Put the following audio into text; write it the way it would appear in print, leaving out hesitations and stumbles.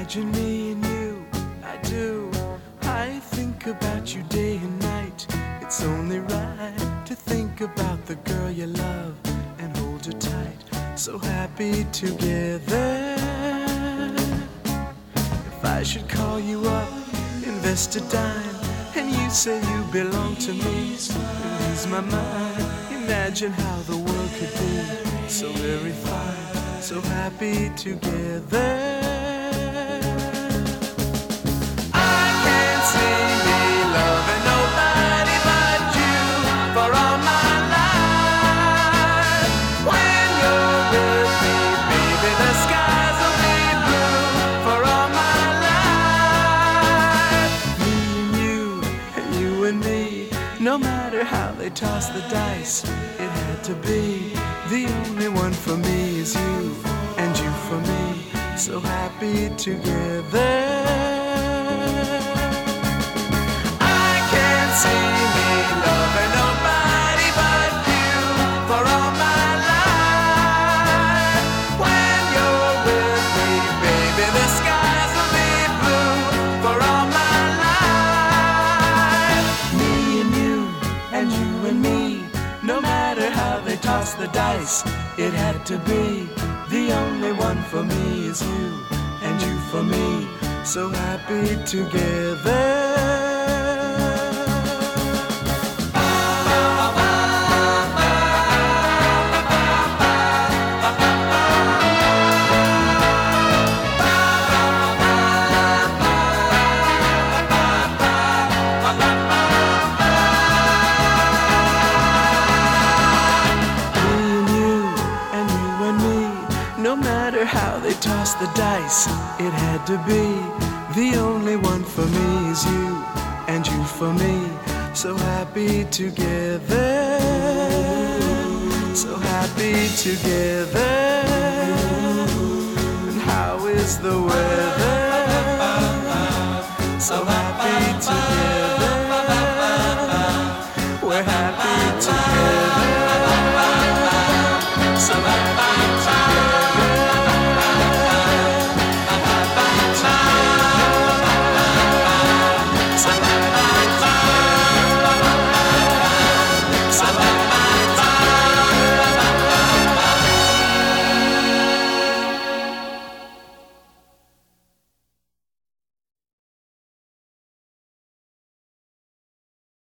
Imagine me and you, I do. I think about you day and night. It's only right to think about the girl you love and hold her tight. So happy together. If I should call you up, invest a dime, and you say you belong to me, ease my mind. Imagine how the world could be so very fine, so happy together. No matter how they toss the dice, it had to be. The only one for me is you, and you for me, so happy together. I can't see me loving nobody but you for all my life. When you're with me, baby, the skies will be blue for all my life. Me and you and you and me, no matter how they toss the dice, it had to be. The only one for me is you, and you for me, so happy together. No matter how they toss the dice, it had to be. The only one for me is you, and you for me, so happy together. So happy together. And how is the weather? So happy